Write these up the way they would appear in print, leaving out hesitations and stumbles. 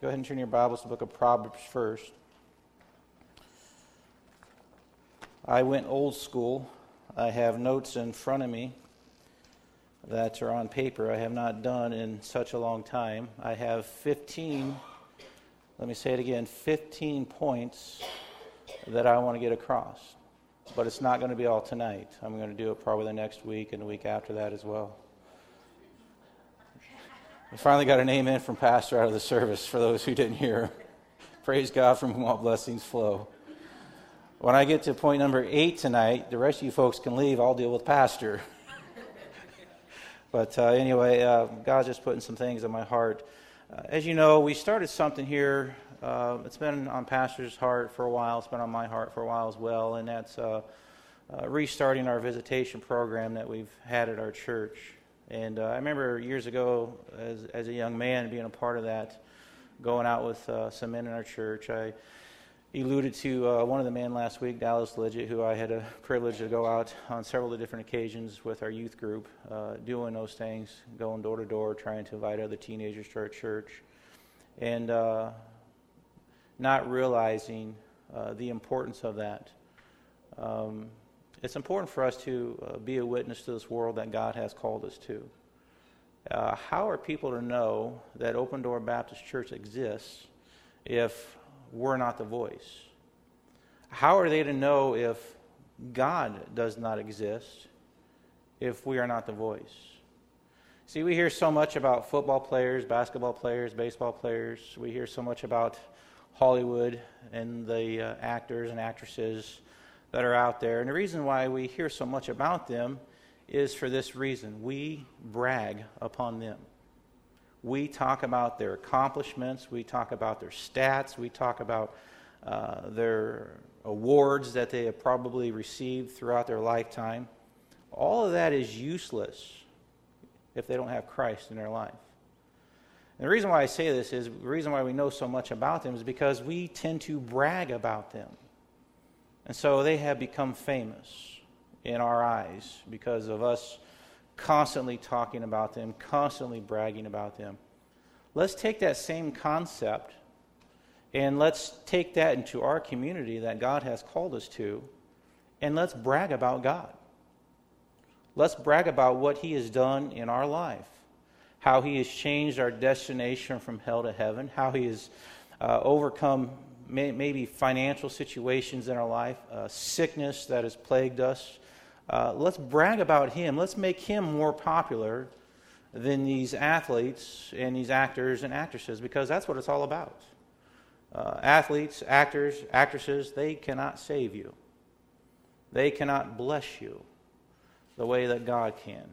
Go ahead and turn your Bibles to the book of Proverbs first. I went old school. I have notes in front of me that are on paper I have not done in such a long time. I have 15 points that I want to get across. But it's not going to be all tonight. I'm going to do it probably the next week and the week after that as well. We finally got an amen from Pastor out of the service for those who didn't hear. Praise God, from whom all blessings flow. When I get to point number 8 tonight, the rest of you folks can leave. I'll deal with Pastor. But anyway, God's just putting some things on my heart. As you know, we started something here. It's been on Pastor's heart for a while. It's been on my heart for a while as well. And that's restarting our visitation program that we've had at our church. And I remember years ago, as a young man, being a part of that, going out with some men in our church. I alluded to one of the men last week, Dallas Lidgett, who I had a privilege to go out on several of different occasions with our youth group, doing those things, going door to door, trying to invite other teenagers to our church, and not realizing the importance of that. It's important for us to be a witness to this world that God has called us to. How are people to know that Open Door Baptist Church exists if we're not the voice? How are they to know if God does not exist if we are not the voice? See, we hear so much about football players, basketball players, baseball players. We hear so much about Hollywood and the actors and actresses that are out there. And the reason why we hear so much about them is for this reason. We brag upon them. We talk about their accomplishments. We talk about their stats. We talk about their awards that they have probably received throughout their lifetime. All of that is useless if they don't have Christ in their life. And the reason why I say this is, the reason why we know so much about them is because we tend to brag about them. And so they have become famous in our eyes because of us constantly talking about them, constantly bragging about them. Let's take that same concept and let's take that into our community that God has called us to, and let's brag about God. Let's brag about what He has done in our life, how He has changed our destination from hell to heaven, how He has overcome maybe financial situations in our life, sickness that has plagued us. Let's brag about Him. Let's make Him more popular than these athletes and these actors and actresses, because that's what it's all about. Athletes, actors, actresses, they cannot save you. They cannot bless you the way that God can.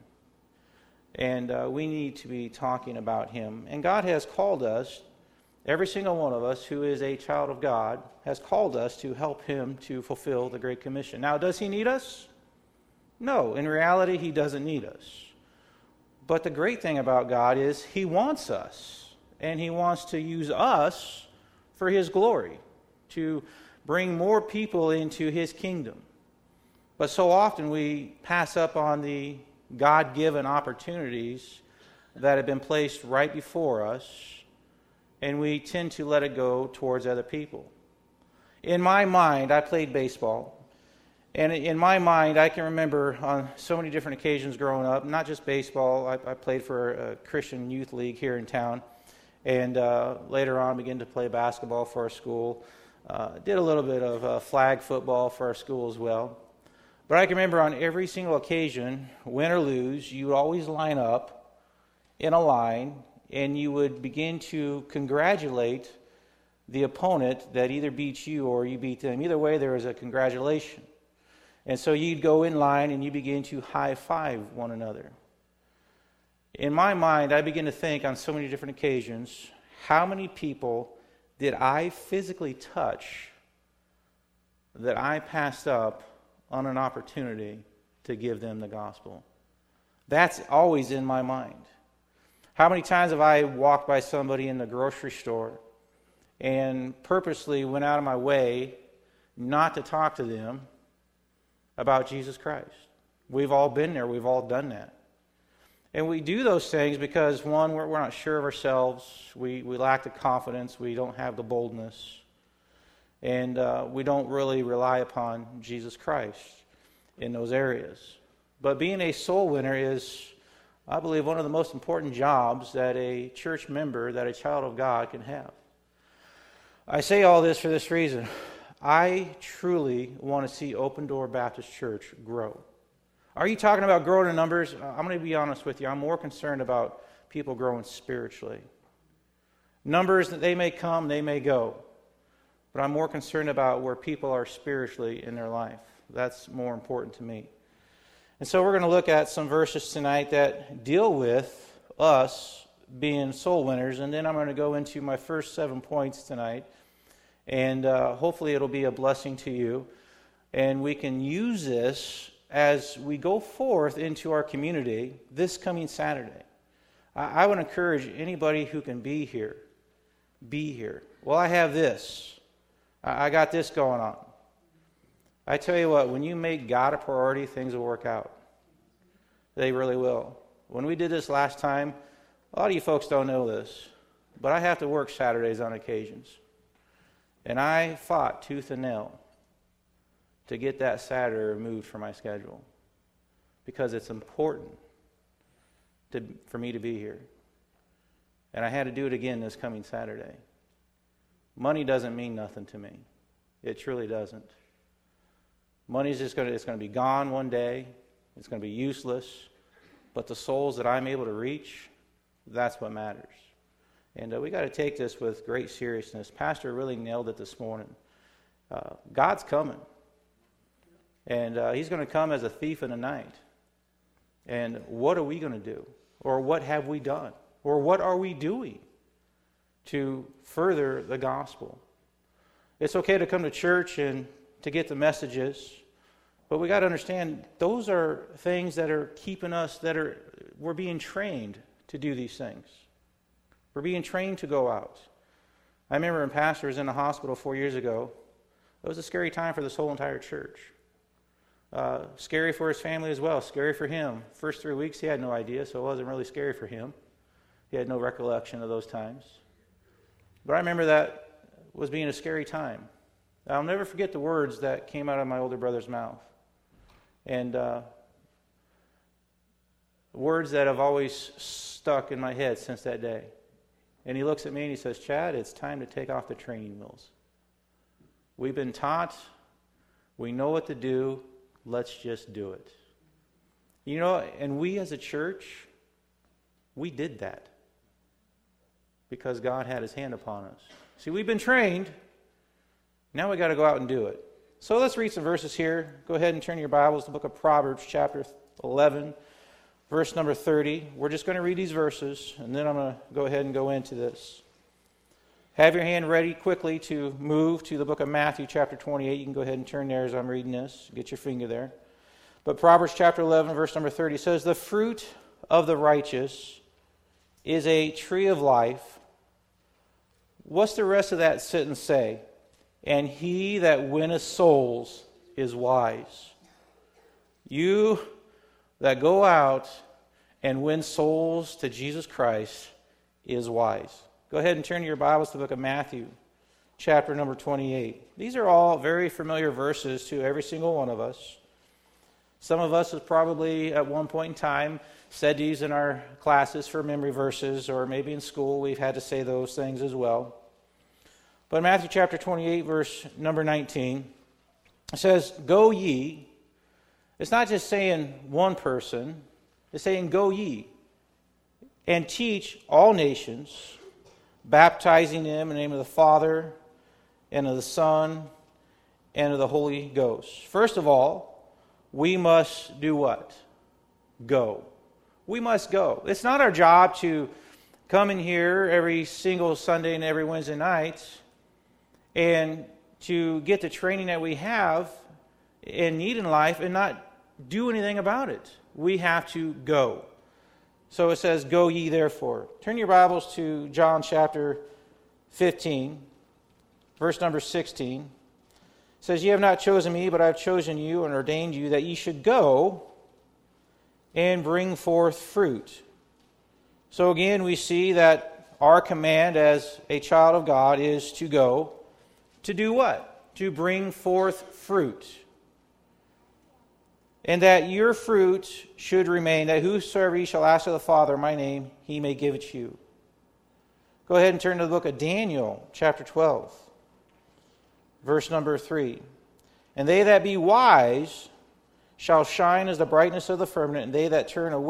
And we need to be talking about Him. And God has called us, every single one of us who is a child of God, has called us to help Him to fulfill the Great Commission. Now, does He need us? No, in reality, He doesn't need us. But the great thing about God is He wants us, and He wants to use us for His glory, to bring more people into His kingdom. But so often we pass up on the God-given opportunities that have been placed right before us, and we tend to let it go towards other people. In my mind, I played baseball. And in my mind, I can remember on so many different occasions growing up, not just baseball. I played for a Christian youth league here in town. And later on, began to play basketball for our school. Did a little bit of flag football for our school as well. But I can remember on every single occasion, win or lose, you would always line up in a line, and you would begin to congratulate the opponent that either beats you or you beat them. Either way, there was a congratulation. And so you'd go in line and you begin to high-five one another. In my mind, I begin to think on so many different occasions, how many people did I physically touch that I passed up on an opportunity to give them the gospel? That's always in my mind. How many times have I walked by somebody in the grocery store and purposely went out of my way not to talk to them about Jesus Christ? We've all been there. We've all done that. And we do those things because, one, we're not sure of ourselves. We lack the confidence. We don't have the boldness. And we don't really rely upon Jesus Christ in those areas. But being a soul winner is, I believe, one of the most important jobs that a church member, that a child of God can have. I say all this for this reason. I truly want to see Open Door Baptist Church grow. Are you talking about growing in numbers? I'm going to be honest with you. I'm more concerned about people growing spiritually. Numbers, they may come, they may go. But I'm more concerned about where people are spiritually in their life. That's more important to me. And so we're going to look at some verses tonight that deal with us being soul winners. And then I'm going to go into my first 7 points tonight. And hopefully it'll be a blessing to you. And we can use this as we go forth into our community this coming Saturday. I would encourage anybody who can be here, be here. Well, I have this. I got this going on. I tell you what, when you make God a priority, things will work out. They really will. When we did this last time, a lot of you folks don't know this, but I have to work Saturdays on occasions. And I fought tooth and nail to get that Saturday removed from my schedule because it's important for me to be here. And I had to do it again this coming Saturday. Money doesn't mean nothing to me. It truly doesn't. Money's just going to be gone one day. It's going to be useless. But the souls that I'm able to reach, that's what matters. And we got to take this with great seriousness. Pastor really nailed it this morning. God's coming. And he's going to come as a thief in the night. And what are we going to do? Or what have we done? Or what are we doing to further the gospel? It's okay to come to church and to get the messages, but we got to understand those are things that are keeping us, we're being trained to do these things. We're being trained to go out. I remember when Pastor was in the hospital 4 years ago, it was a scary time for this whole entire church. Scary for his family as well, scary for him. First 3 weeks he had no idea, so it wasn't really scary for him. He had no recollection of those times. But I remember that was being a scary time. I'll never forget the words that came out of my older brother's mouth. And words that have always stuck in my head since that day. And he looks at me and he says, "Chad, it's time to take off the training wheels. We've been taught. We know what to do. Let's just do it." You know, and we as a church, we did that because God had his hand upon us. See, we've been trained. Now we got to go out and do it. So let's read some verses here. Go ahead and turn your Bibles to the book of Proverbs, chapter 11, verse number 30. We're just going to read these verses, and then I'm going to go ahead and go into this. Have your hand ready quickly to move to the book of Matthew, chapter 28. You can go ahead and turn there as I'm reading this. Get your finger there. But Proverbs chapter 11, verse number 30 says, "The fruit of the righteous is a tree of life." What's the rest of that sentence say? "And he that winneth souls is wise." You that go out and win souls to Jesus Christ is wise. Go ahead and turn your Bibles to the book of Matthew, chapter number 28. These are all very familiar verses to every single one of us. Some of us have probably at one point in time said these in our classes for memory verses, or maybe in school we've had to say those things as well. But in Matthew chapter 28, verse number 19, it says, "Go ye." It's not just saying one person. It's saying, "Go ye, and teach all nations, baptizing them in the name of the Father, and of the Son, and of the Holy Ghost." First of all, we must do what? Go. We must go. It's not our job to come in here every single Sunday and every Wednesday night and to get the training that we have and need in life and not do anything about it. We have to go. So it says, "Go ye therefore." Turn your Bibles to John chapter 15, verse number 16. It says, "Ye have not chosen me, but I have chosen you and ordained you that ye should go and bring forth fruit. So again, we see that our command as a child of God is to go. To do what? To bring forth fruit. And that your fruit should remain, that whosoever ye shall ask of the Father in my name, he may give it you. Go ahead and turn to the book of Daniel, chapter 12, verse number 3. And they that be wise shall shine as the brightness of the firmament, and they that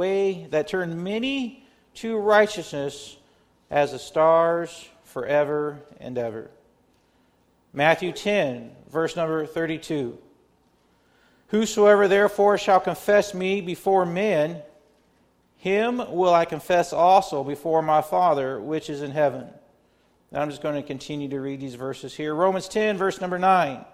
turn many to righteousness as the stars forever and ever. Matthew 10, verse number 32. Whosoever therefore shall confess me before men, him will I confess also before my Father which is in heaven. Now I'm just going to continue to read these verses here. Romans 10, verse number 9.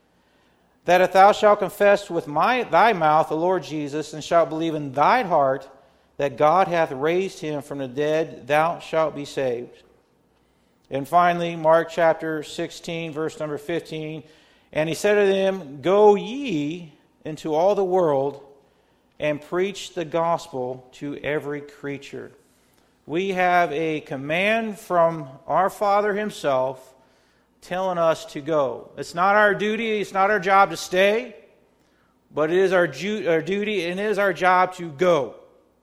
That if thou shalt confess with thy mouth the Lord Jesus, and shalt believe in thine heart that God hath raised him from the dead, thou shalt be saved. And finally, Mark chapter 16, verse number 15. And he said to them, Go ye into all the world and preach the gospel to every creature. We have a command from our Father himself telling us to go. It's not our duty, it's not our job to stay, but it is our duty and it is our job to go.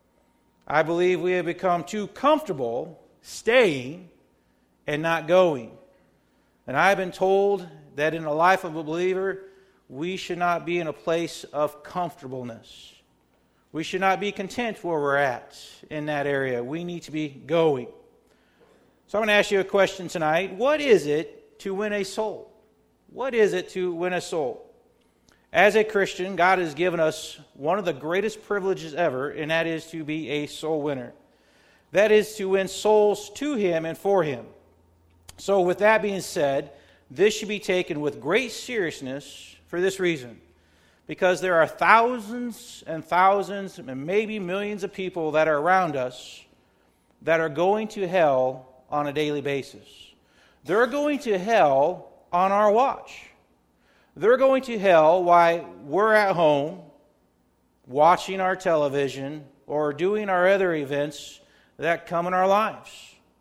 I believe we have become too comfortable staying and not going. And I've been told that in the life of a believer, we should not be in a place of comfortableness. We should not be content where we're at in that area. We need to be going. So I'm going to ask you a question tonight. What is it to win a soul? What is it to win a soul? As a Christian, God has given us one of the greatest privileges ever, and that is to be a soul winner. That is to win souls to Him and for Him. So with that being said, this should be taken with great seriousness for this reason. Because there are thousands and thousands and maybe millions of people that are around us that are going to hell on a daily basis. They're going to hell on our watch. They're going to hell while we're at home watching our television or doing our other events that come in our lives.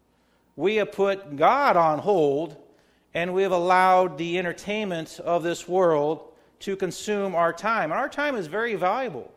We have put God on hold, and we have allowed the entertainment of this world to consume our time. And our time is very valuable.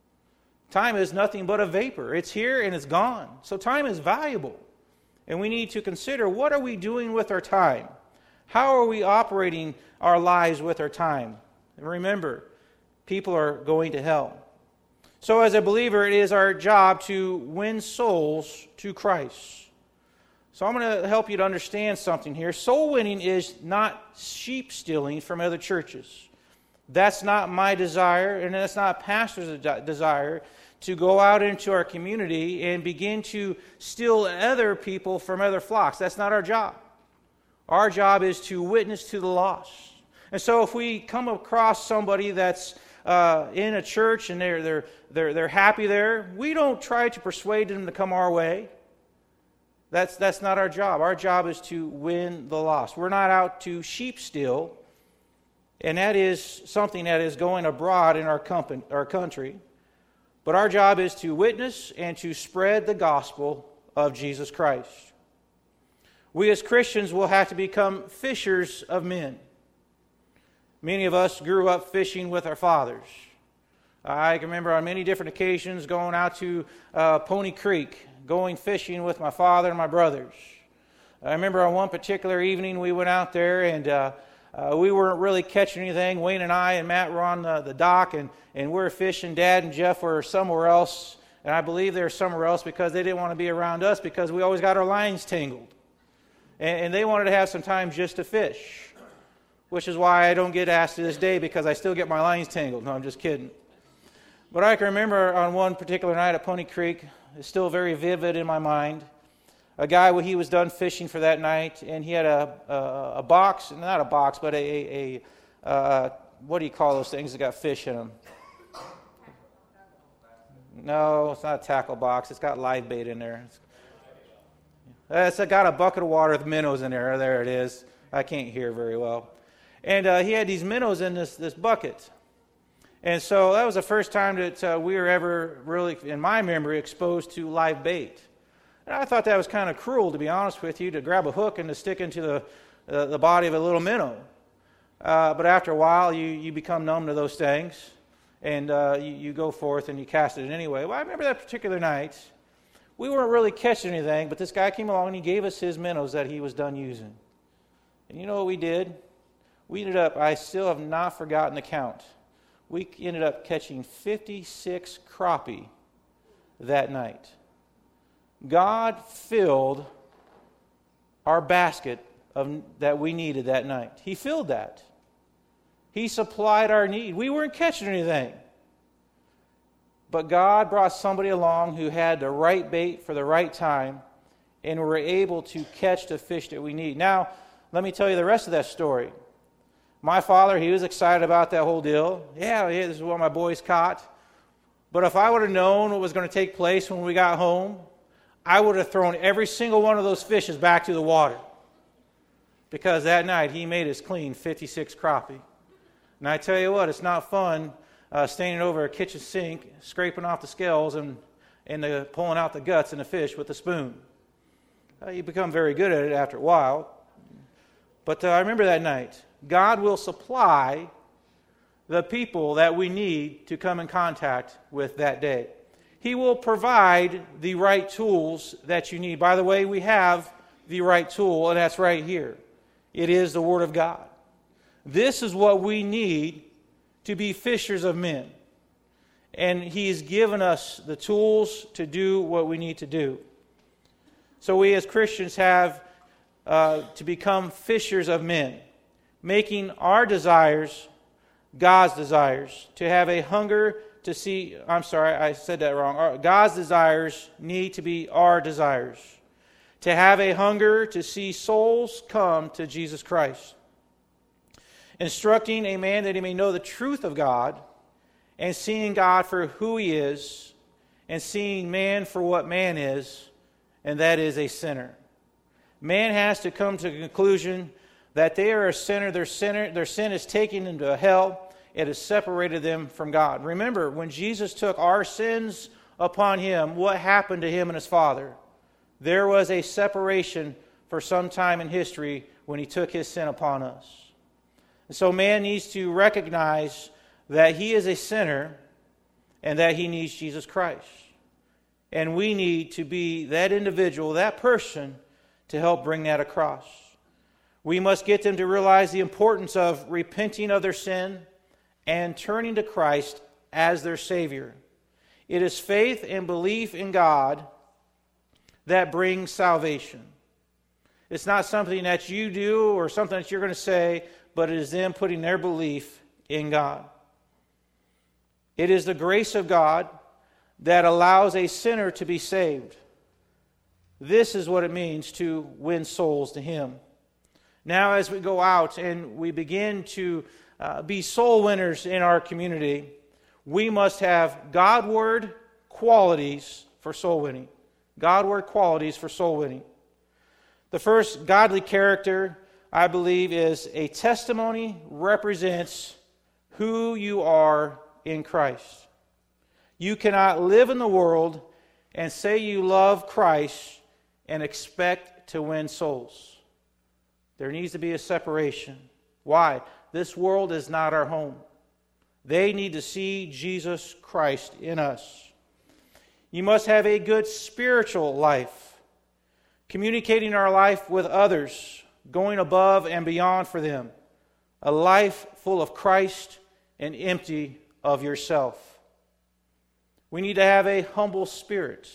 Time is nothing but a vapor. It's here and it's gone. So time is valuable. And we need to consider, what are we doing with our time? How are we operating our lives with our time? And remember, people are going to hell. So as a believer, it is our job to win souls to Christ. So I'm going to help you to understand something here. Soul winning is not sheep stealing from other churches. That's not my desire, and that's not pastor's desire, to go out into our community and begin to steal other people from other flocks. That's not our job. Our job is to witness to the lost. And so if we come across somebody that's in a church and they're happy there, we don't try to persuade them to come our way. That's not our job. Our job is to win the lost. We're not out to sheep steal. And that is something that is going abroad in our country. But our job is to witness and to spread the gospel of Jesus Christ. We as Christians will have to become fishers of men. Many of us grew up fishing with our fathers. I can remember on many different occasions going out to Pony Creek, going fishing with my father and my brothers. I remember on one particular evening we went out there and we weren't really catching anything. Wayne and I and Matt were on the dock, and we were fishing. Dad and Jeff were somewhere else, and I believe they were somewhere else because they didn't want to be around us because we always got our lines tangled. And they wanted to have some time just to fish, which is why I don't get asked to this day because I still get my lines tangled. No, I'm just kidding. But I can remember on one particular night at Pony Creek, it's still very vivid in my mind, a guy, when he was done fishing for that night, and he had a box, not a box, but a what do you call those things that got fish in them? No, it's not a tackle box. It's got live bait in there. It's got a bucket of water with minnows in there. There it is. I can't hear very well. And he had these minnows in this bucket. And so that was the first time that we were ever really, in my memory, exposed to live bait. And I thought that was kind of cruel, to be honest with you, to grab a hook and to stick into the body of a little minnow. But after a while, you become numb to those things, and you go forth and you cast it anyway. Well, I remember that particular night. We weren't really catching anything, but this guy came along and he gave us his minnows that he was done using. And you know what we did? We ended up, I still have not forgotten the count. We ended up catching 56 crappie that night. God filled our basket that we needed that night. He filled that. He supplied our need. We weren't catching anything. But God brought somebody along who had the right bait for the right time, and were able to catch the fish that we need. Now, let me tell you the rest of that story. My father, he was excited about that whole deal. Yeah, this is what my boys caught. But if I would have known what was going to take place when we got home, I would have thrown every single one of those fishes back to the water. Because that night, he made us clean 56 crappie. And I tell you what, it's not fun standing over a kitchen sink, scraping off the scales and pulling out the guts in the fish with a spoon. You become very good at it after a while. But I remember that night. God will supply the people that we need to come in contact with that day. He will provide the right tools that you need. By the way, we have the right tool, and that's right here. It is the Word of God. This is what we need to be fishers of men. And He's given us the tools to do what we need to do. So we as Christians have to become fishers of men, making our desires God's desires, to have a hunger to see, I'm sorry, I said that wrong. God's desires need to be our desires. To have a hunger to see souls come to Jesus Christ. Instructing a man that he may know the truth of God, and seeing God for who He is, and seeing man for what man is, and that is a sinner. Man has to come to the conclusion that they are a sinner. Their sin is taken them to hell. It has separated them from God. Remember, when Jesus took our sins upon Him, what happened to Him and His Father? There was a separation for some time in history when He took His sin upon us. And so man needs to recognize that he is a sinner and that he needs Jesus Christ. And we need to be that individual, that person, to help bring that across. We must get them to realize the importance of repenting of their sin and turning to Christ as their Savior. It is faith and belief in God that brings salvation. It's not something that you do or something that you're going to say, but it is them putting their belief in God. It is the grace of God that allows a sinner to be saved. This is what it means to win souls to Him. Now, as we go out and we begin to be soul winners in our community, we must have Godward qualities for soul winning. Godward qualities for soul winning. The first godly character, I believe, is a testimony represents who you are in Christ. You cannot live in the world and say you love Christ and expect to win souls. There needs to be a separation. Why? This world is not our home. They need to see Jesus Christ in us. You must have a good spiritual life, communicating our life with others, going above and beyond for them. A life full of Christ and empty of yourself. We need to have a humble spirit,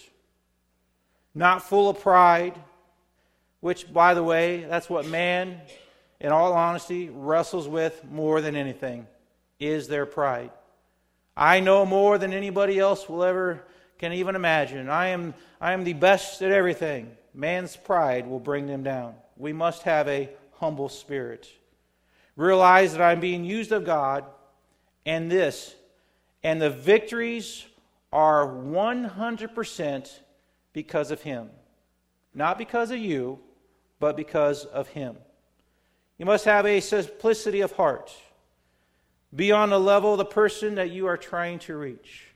not full of pride, which, by the way, that's what man, in all honesty, wrestles with more than anything, is their pride. I know more than anybody else can even imagine. I am the best at everything. Man's pride will bring them down. We must have a humble spirit. Realize that I'm being used of God, and the victories are 100% because of Him. Not because of you, but because of Him. You must have a simplicity of heart. Be on the level of the person that you are trying to reach.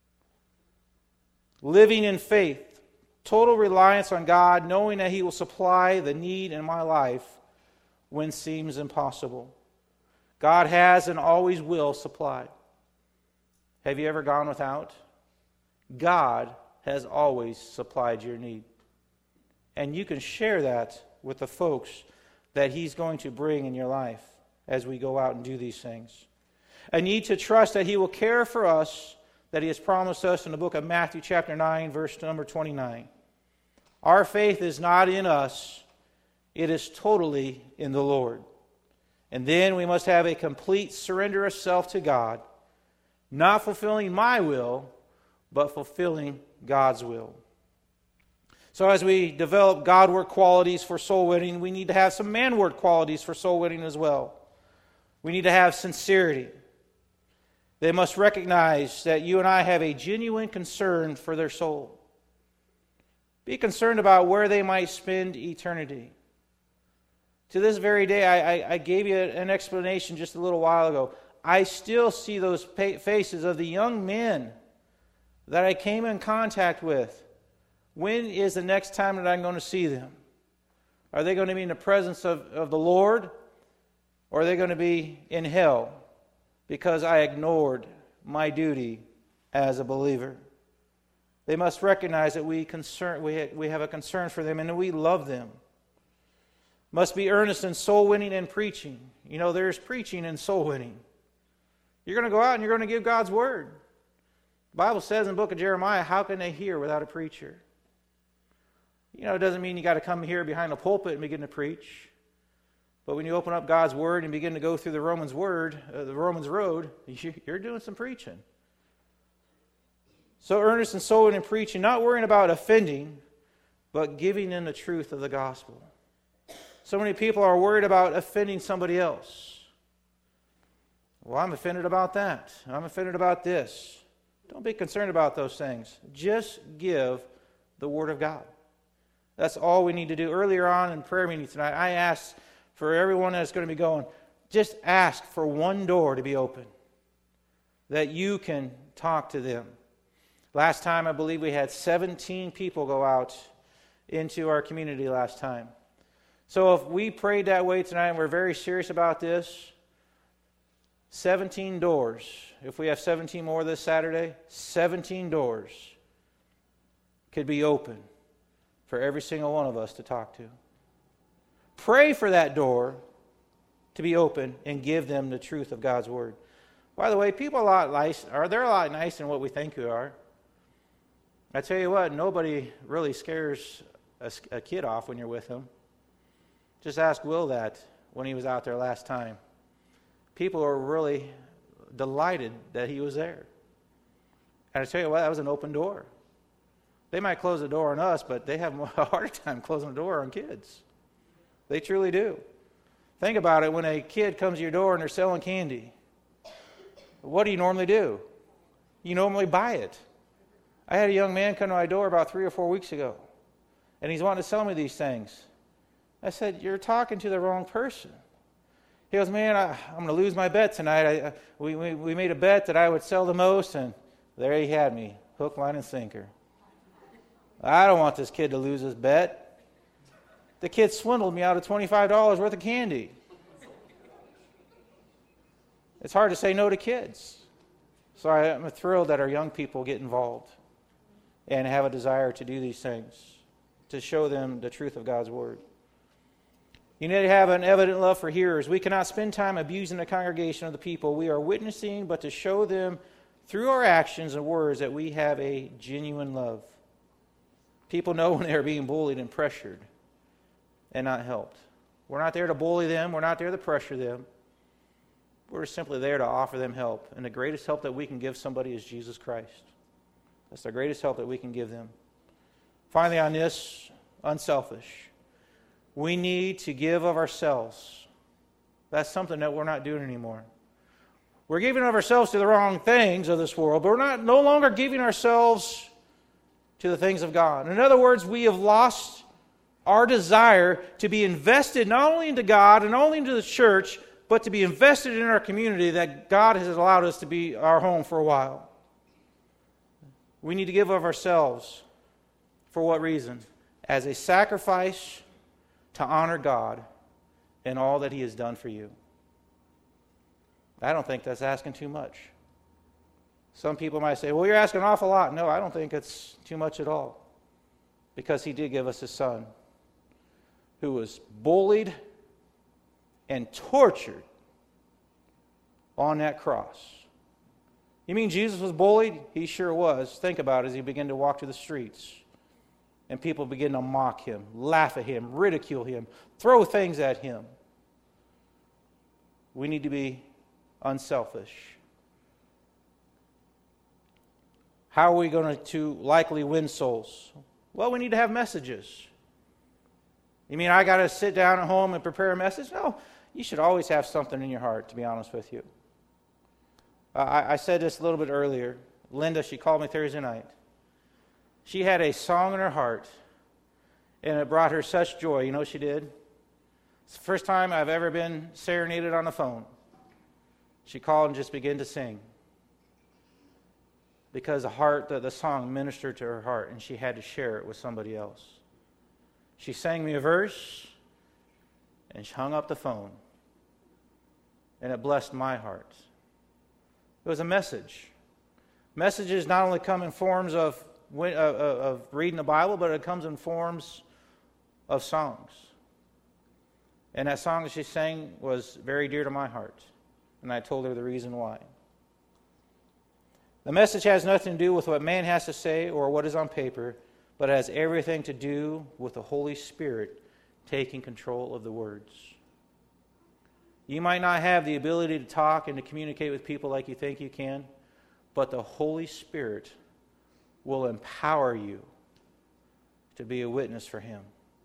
Living in faith, total reliance on God, knowing that He will supply the need in my life when it seems impossible. God has and always will supply. Have you ever gone without? God has always supplied your need. And you can share that with the folks that He's going to bring in your life as we go out and do these things. A need to trust that He will care for us, that He has promised us in the book of Matthew chapter 9, verse number 29. Our faith is not in us, it is totally in the Lord. And then we must have a complete surrender of self to God, not fulfilling my will, but fulfilling God's will. So as we develop Godward qualities for soul winning, we need to have some manward qualities for soul winning as well. We need to have sincerity. They must recognize that you and I have a genuine concern for their soul. Be concerned about where they might spend eternity. To this very day, I gave you an explanation just a little while ago. I still see those faces of the young men that I came in contact with. When is the next time that I'm going to see them? Are they going to be in the presence of the Lord? Or are they going to be in hell because I ignored my duty as a believer? They must recognize that we have a concern for them and that we love them. Must be earnest in soul winning and preaching. You know, there's preaching and soul winning. You're going to go out and you're going to give God's word. The Bible says in the book of Jeremiah, how can they hear without a preacher? You know, it doesn't mean you got to come here behind the pulpit and begin to preach. But when you open up God's word and begin to go through the Romans road, you're doing some preaching. So earnest in soul winning and preaching, not worrying about offending, but giving them the truth of the gospel. So many people are worried about offending somebody else. Well, I'm offended about that. I'm offended about this. Don't be concerned about those things. Just give the Word of God. That's all we need to do. Earlier on in prayer meeting tonight, I asked for everyone that's going to be going, just ask for one door to be open, that you can talk to them. Last time, I believe we had 17 people go out into our community last time. So if we prayed that way tonight and we're very serious about this, 17 doors. If we have 17 more this Saturday, 17 doors could be open for every single one of us to talk to. Pray for that door to be open and give them the truth of God's Word. By the way, people are a lot nicer than what we think we are. I tell you what, nobody really scares a kid off when you're with them. Just ask Will that when he was out there last time. People are really delighted that he was there. And I tell you what, that was an open door. They might close the door on us, but they have a harder time closing the door on kids. They truly do. Think about it, when a kid comes to your door and they're selling candy, what do you normally do? You normally buy it. I had a young man come to my door about 3 or 4 weeks ago, and he's wanting to sell me these things. I said, you're talking to the wrong person. He goes, man, I'm going to lose my bet tonight. We made a bet that I would sell the most, and there he had me, hook, line, and sinker. I don't want this kid to lose his bet. The kid swindled me out of $25 worth of candy. It's hard to say no to kids. So I'm thrilled that our young people get involved and have a desire to do these things, to show them the truth of God's Word. You need to have an evident love for hearers. We cannot spend time abusing the congregation of the people we are witnessing, but to show them through our actions and words that we have a genuine love. People know when they are being bullied and pressured and not helped. We're not there to bully them. We're not there to pressure them. We're simply there to offer them help. And the greatest help that we can give somebody is Jesus Christ. That's the greatest help that we can give them. Finally, on this, unselfish. We need to give of ourselves. That's something that we're not doing anymore. We're giving of ourselves to the wrong things of this world, but we're no longer giving ourselves to the things of God. In other words, we have lost our desire to be invested not only into God and not only into the church, but to be invested in our community that God has allowed us to be our home for a while. We need to give of ourselves. For what reason? As a sacrifice to honor God in all that He has done for you. I don't think that's asking too much. Some people might say, well, you're asking an awful lot. No, I don't think it's too much at all. Because He did give us His Son, who was bullied and tortured on that cross. You mean Jesus was bullied? He sure was. Think about it as He began to walk through the streets. And people begin to mock Him, laugh at Him, ridicule Him, throw things at Him. We need to be unselfish. How are we going to likely win souls? Well, we need to have messages. You mean I got to sit down at home and prepare a message? No, you should always have something in your heart, to be honest with you. I said this a little bit earlier. Linda, she called me Thursday night. She had a song in her heart, and it brought her such joy. You know what she did? It's the first time I've ever been serenaded on the phone. She called and just began to sing. Because the song ministered to her heart, and she had to share it with somebody else. She sang me a verse, and she hung up the phone. And it blessed my heart. It was a message. Messages not only come in forms of reading the Bible, but it comes in forms of songs. And that song that she sang was very dear to my heart. And I told her the reason why. The message has nothing to do with what man has to say or what is on paper, but it has everything to do with the Holy Spirit taking control of the words. You might not have the ability to talk and to communicate with people like you think you can, but the Holy Spirit will empower you to be a witness for Him.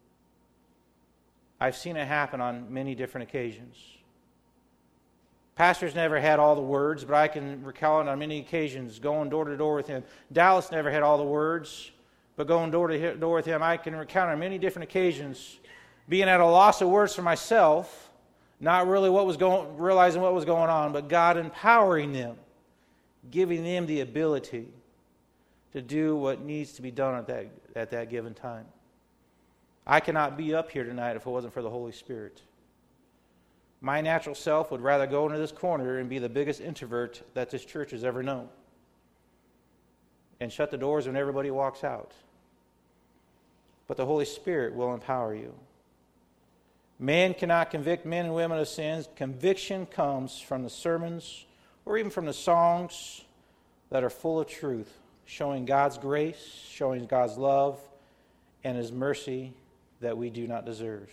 I've seen it happen on many different occasions. Pastors never had all the words, but I can recall it on many occasions going door to door with him. Dallas never had all the words, but going door to door with him, I can recount on many different occasions being at a loss of words for myself, not really realizing what was going on, but God empowering them, giving them the ability to do what needs to be done at that given time. I cannot be up here tonight if it wasn't for the Holy Spirit. My natural self would rather go into this corner and be the biggest introvert that this church has ever known and shut the doors when everybody walks out. But the Holy Spirit will empower you. Man cannot convict men and women of sins. Conviction comes from the sermons or even from the songs that are full of truth, showing God's grace, showing God's love, and His mercy that we do not deserve.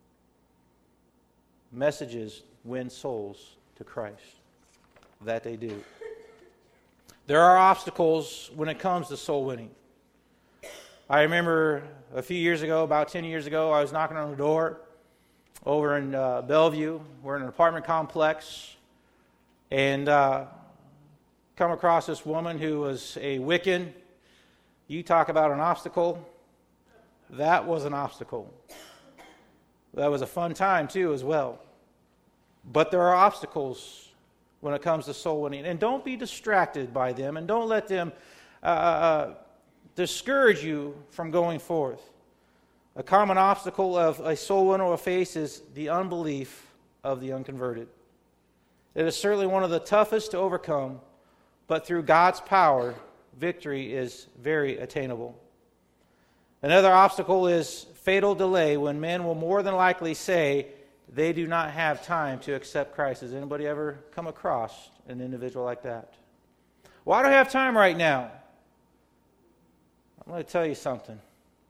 Messages win souls to Christ. That they do. There are obstacles when it comes to soul winning. I remember a few years ago, about 10 years ago, I was knocking on the door over in Bellevue. We're in an apartment complex. And come across this woman who was a Wiccan. You talk about an obstacle. That was an obstacle. That was a fun time, too, as well. But there are obstacles when it comes to soul winning. And don't be distracted by them, and don't let them discourage you from going forth. A common obstacle of a soul winner will face is the unbelief of the unconverted. It is certainly one of the toughest to overcome, but through God's power, victory is very attainable. Another obstacle is fatal delay, when men will more than likely say they do not have time to accept Christ. Has anybody ever come across an individual like that? Well, I don't have time right now. I'm going to tell you something.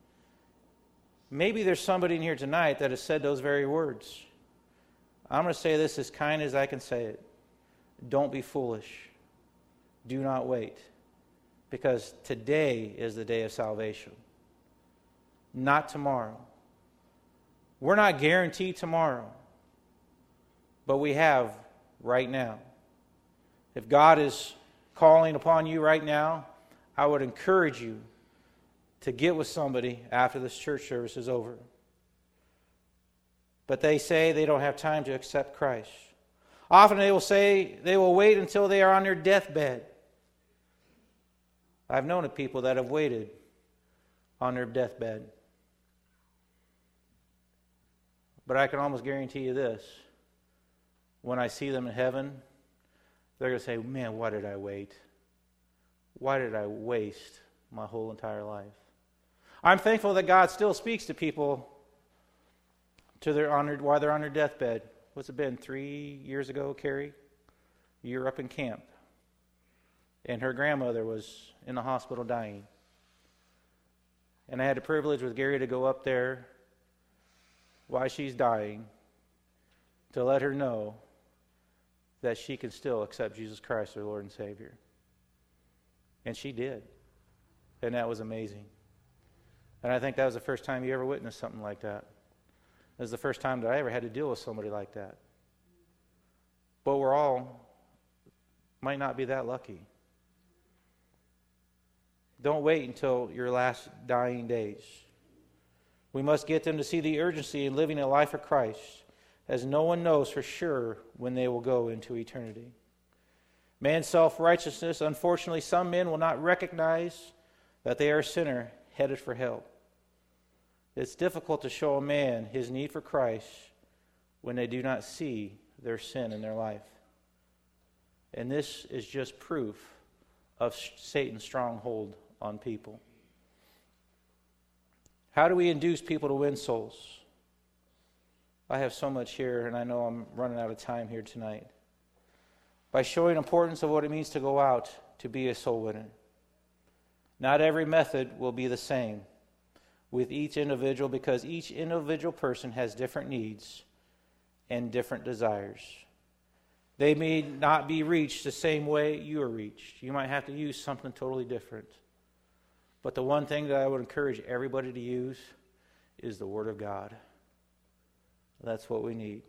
Maybe there's somebody in here tonight that has said those very words. I'm going to say this as kind as I can say it. Don't be foolish. Do not wait. Because today is the day of salvation. Not tomorrow. We're not guaranteed tomorrow. But we have right now. If God is calling upon you right now, I would encourage you to get with somebody after this church service is over. But they say they don't have time to accept Christ. Often they will say they will wait until they are on their deathbed. I've known of people that have waited on their deathbed. But I can almost guarantee you this. When I see them in heaven, they're going to say, man, why did I wait? Why did I waste my whole entire life? I'm thankful that God still speaks to people while they're on their deathbed. What's it been, 3 years ago, Carrie? You were up in camp. And her grandmother was in the hospital dying. And I had the privilege with Gary to go up there while she's dying to let her know that she can still accept Jesus Christ, her Lord and Savior. And she did. And that was amazing. And I think that was the first time you ever witnessed something like that. It was the first time that I ever had to deal with somebody like that. But we're all might not be that lucky. Don't wait until your last dying days. We must get them to see the urgency in living a life for Christ, as no one knows for sure when they will go into eternity. Man's self-righteousness, unfortunately, some men will not recognize that they are a sinner headed for hell. It's difficult to show a man his need for Christ when they do not see their sin in their life. And this is just proof of Satan's stronghold on people. How do we induce people to win souls? I have so much here, and I know I'm running out of time here tonight. By showing importance of what it means to go out to be a soul winner. Not every method will be the same with each individual, because each individual person has different needs and different desires. They may not be reached the same way you are reached. You might have to use something totally different. But the one thing that I would encourage everybody to use is the Word of God. That's what we need.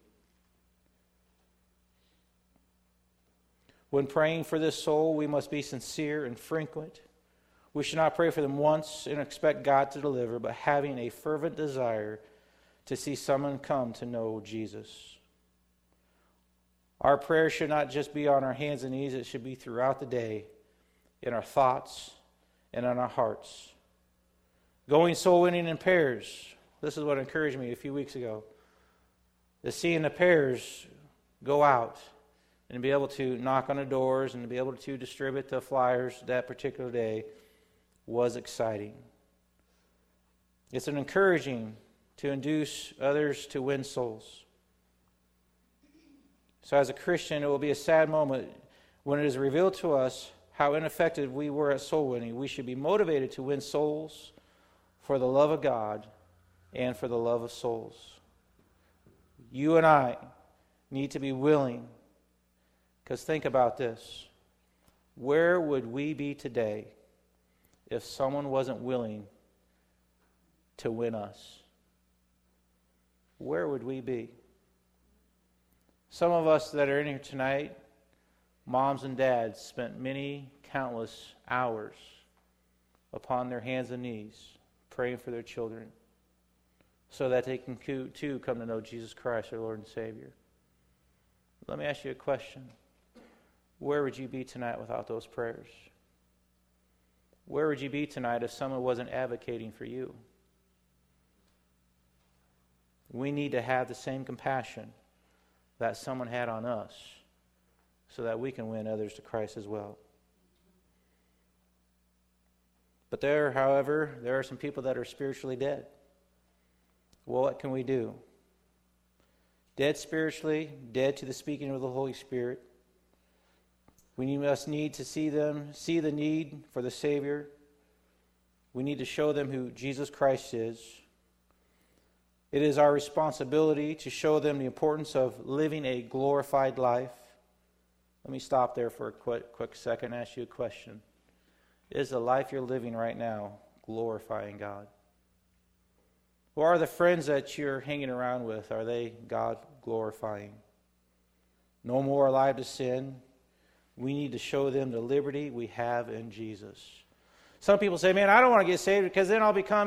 When praying for this soul, we must be sincere and frequent. We should not pray for them once and expect God to deliver, but having a fervent desire to see someone come to know Jesus. Our prayer should not just be on our hands and knees, it should be throughout the day, in our thoughts and in our hearts. Going soul winning in pairs. This is what encouraged me a few weeks ago. Is seeing the pairs go out and be able to knock on the doors and to be able to distribute the flyers that particular day was exciting. It's an encouraging to induce others to win souls. So as a Christian, it will be a sad moment when it is revealed to us how ineffective we were at soul winning. We should be motivated to win souls for the love of God and for the love of souls. You and I need to be willing, because think about this. Where would we be today if someone wasn't willing to win us? Where would we be? Some of us that are in here tonight, moms and dads, spent many countless hours upon their hands and knees praying for their children so that they can too come to know Jesus Christ, their Lord and Savior. Let me ask you a question. Where would you be tonight without those prayers? Where would you be tonight if someone wasn't advocating for you? We need to have the same compassion that someone had on us so that we can win others to Christ as well. But however, there are some people that are spiritually dead. Well, what can we do? Dead spiritually, dead to the speaking of the Holy Spirit. We must need to see the need for the Savior. We need to show them who Jesus Christ is. It is our responsibility to show them the importance of living a glorified life. Let me stop there for a quick second and ask you a question. Is the life you're living right now glorifying God? Or are the friends that you're hanging around with, are they God glorifying? No more alive to sin. We need to show them the liberty we have in Jesus. Some people say, man, I don't want to get saved because then I'll become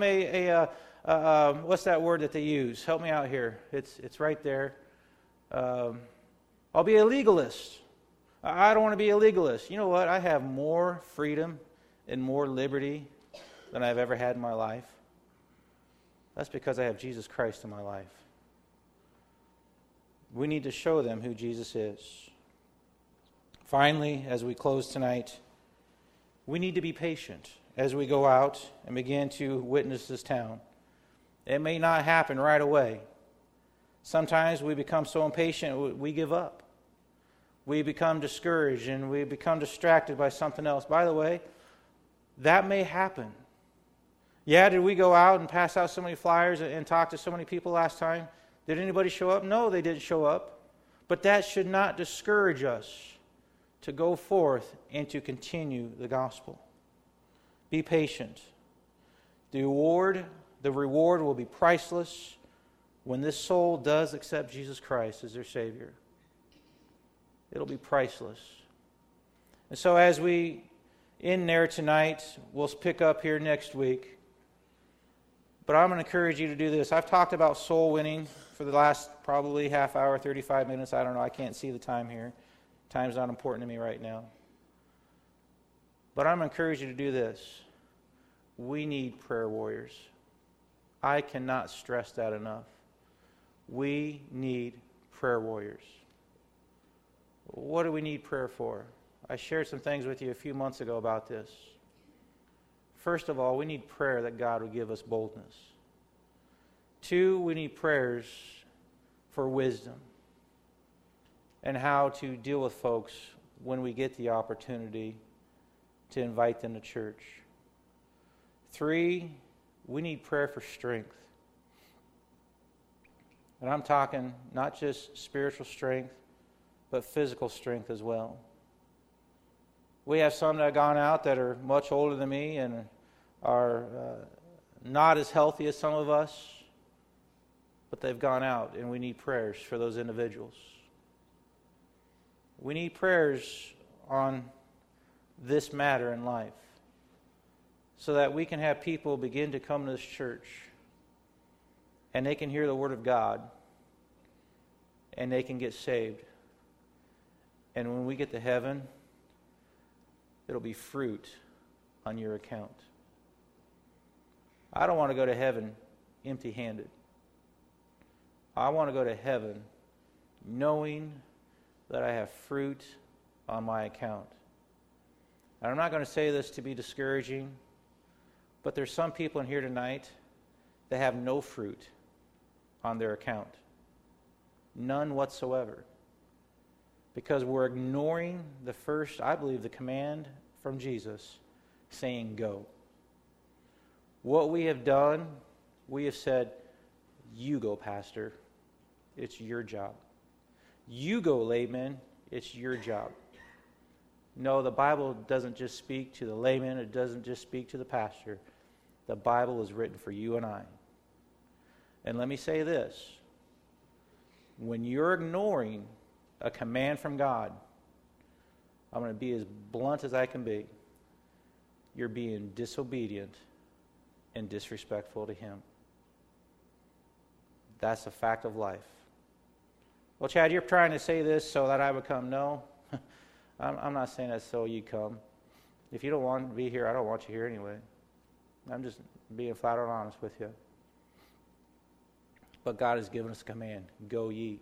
what's that word that they use? Help me out here. It's right there. I'll be a legalist. I don't want to be a legalist. You know what? I have more freedom and more liberty than I've ever had in my life. That's because I have Jesus Christ in my life. We need to show them who Jesus is. Finally, as we close tonight, we need to be patient as we go out and begin to witness this town. It may not happen right away. Sometimes we become so impatient we give up. We become discouraged and we become distracted by something else. By the way, that may happen. Yeah, did we go out and pass out so many flyers and talk to so many people last time? Did anybody show up? No, they didn't show up. But that should not discourage us to go forth and to continue the gospel. Be patient. The reward will be priceless when this soul does accept Jesus Christ as their Savior. It'll be priceless. And so as we end there tonight, we'll pick up here next week. But I'm going to encourage you to do this. I've talked about soul winning for the last probably half hour, 35 minutes. I don't know. I can't see the time here. Time's not important to me right now. But I'm going to encourage you to do this. We need prayer warriors. I cannot stress that enough. We need prayer warriors. What do we need prayer for? I shared some things with you a few months ago about this. First of all, we need prayer that God would give us boldness. 2, we need prayers for wisdom and how to deal with folks when we get the opportunity to invite them to church. 3, we need prayer for strength. And I'm talking not just spiritual strength, but physical strength as well. We have some that have gone out that are much older than me and are not as healthy as some of us, but they've gone out, and we need prayers for those individuals. We need prayers on this matter in life so that we can have people begin to come to this church and they can hear the Word of God and they can get saved. And when we get to heaven, it'll be fruit on your account. I don't want to go to heaven empty-handed. I want to go to heaven knowing that I have fruit on my account. And I'm not going to say this to be discouraging, but there's some people in here tonight that have no fruit on their account. None whatsoever. Because we're ignoring the first, I believe, the command from Jesus saying go. What we have done, we have said, you go, pastor. It's your job. You go, layman. It's your job. No, the Bible doesn't just speak to the layman. It doesn't just speak to the pastor. The Bible is written for you and I. And let me say this. When you're ignoring a command from God, I'm going to be as blunt as I can be. You're being disobedient and disrespectful to Him. That's a fact of life. Well, Chad, you're trying to say this so that I would come. No, I'm not saying that so you come. If you don't want to be here, I don't want you here anyway. I'm just being flat out honest with you. But God has given us a command. Go ye.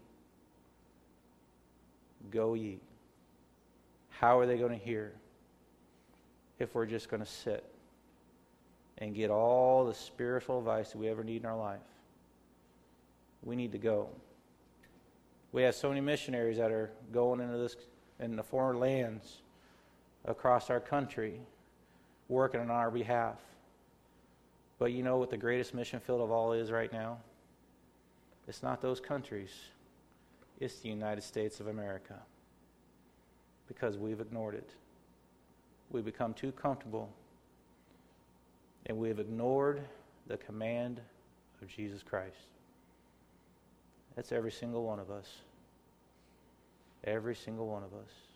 Go ye. How are they going to hear if we're just going to sit and get all the spiritual advice that we ever need in our life? We need to go. We have so many missionaries that are going in the foreign lands across our country, working on our behalf. But you know what the greatest mission field of all is right now? It's not those countries. It's the United States of America. Because we've ignored it. We've become too comfortable. And we have ignored the command of Jesus Christ. That's every single one of us. Every single one of us.